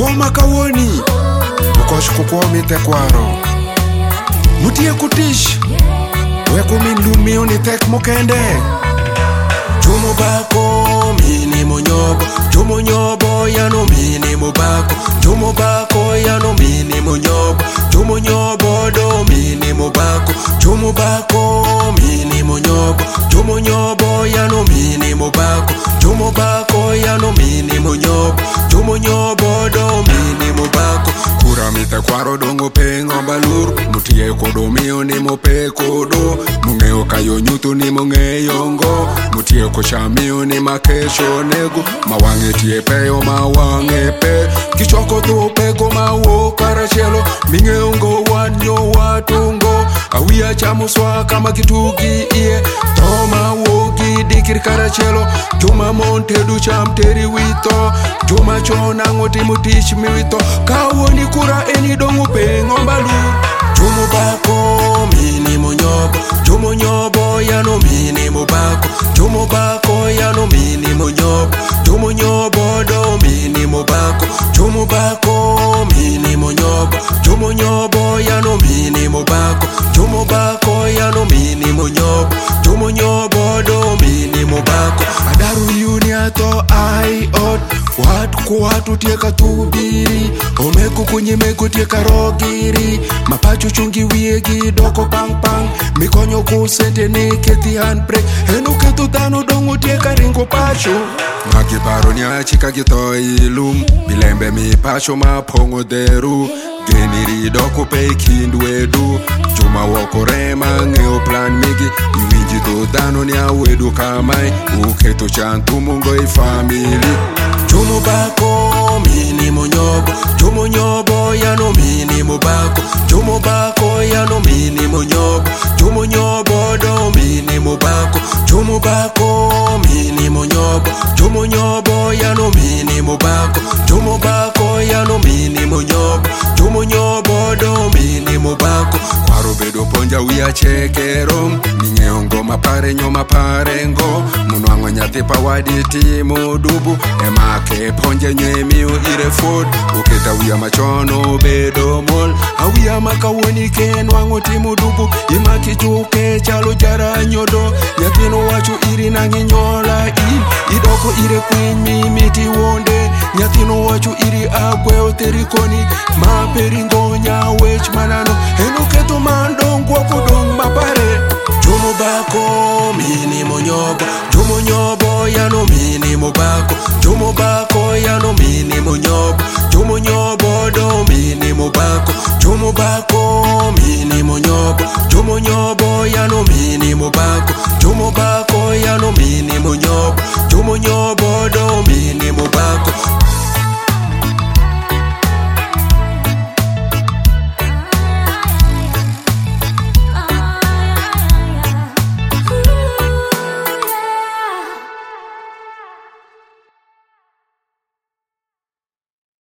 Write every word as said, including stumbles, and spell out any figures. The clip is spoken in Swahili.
Joma kawoni Ukosh kukwami te kwaro Mutie kutish Weko min lumi oni tek mokende Jomo bako mini monyobo Jomo nyobo yano mini mobako Jomo bako yano mini monyobo Jomo nyobo do mini mobako Jomo bako mini monyobo Jomo nyobo yano mini mobako Jomo bako yano mini monyobo Jomo nyobo do mini mobako Kura mite kwaro dongo pengo balur Mutie kodo mio ni mope kodo Mungeo kayo nyutu ni mungeyo ngo Mutie koshamio ni makesho nego Mawange tie peyo mawange pe Kichoko tu peko mawo karachelo Mingeo ngo wanyo watungo Awia chamuswa kama kitugi iye Toma wogi dikir karachelo Juma monte du chamteri wito Juma chona ngoti mutish miwito Kawo ni kura eni dongu pengo balu Jomo bako mini monyobo Jomo nyobo yano mini mobako Jomo bako yano mini monyobo Jomo nyobo do mini mobako Jomo bako mini monyobo Jomo nyobo yano mini mobako Jomo bako yano mini monyobo Jomo nyobo do mini mobako Adaru yuni ato ai ot Watu kwa watu tieka tubiri Omeku kunyimeku tieka rogiri Mapachu chungi wiegi doko pang pang Mikonyo kusente ni keti handbrake Henu ketu tano dongo tieka ringo pacho Maki baro nyachika gito ilum Bilembe mi pacho mapongo deru Geniri doko pe kindu edu Juma woko rema ngeo plan migi Iwinji to dano nya wedu kamai Uketo chantu mungo i family Jomo bako mini monyobo Jomo nyobo yano mini mobako Jomo bako yano mini monyobo Jomo nyobo do mini mobako Jomo bako mini monyobo Jomo nyobo yano mini mobako Jomo bako yano mini monyobo Jomo nyobo do mini mobako Kwaro bedo ponja wia chekero Ningeo ngoma pare nyoma pare ngo Munwango nyate pa waditi mudubu Ema ke ponje nye miu ire food Uketa wia machono bedo mol Awia makawoni ken wango timu dubu Ima kichuke chalo jara nyodo Nyatino wachu iri nangi nyola i Idoko ire queen mi miti wonde Nyatino wachu iri agwe oterikoni Ma peringo nya wech manano Henu keto mandong kwa kudong mapare Jomo bako mini monyobo Jomo nyobo yano mini mobako Jomo bako yano mini monyobo Jomo nyobo do mini mobako Jomo bako mini monyobo Jomo nyobo yano mini mobako Jomo bako yano mini monyobo Jomo nyobo do mini mobako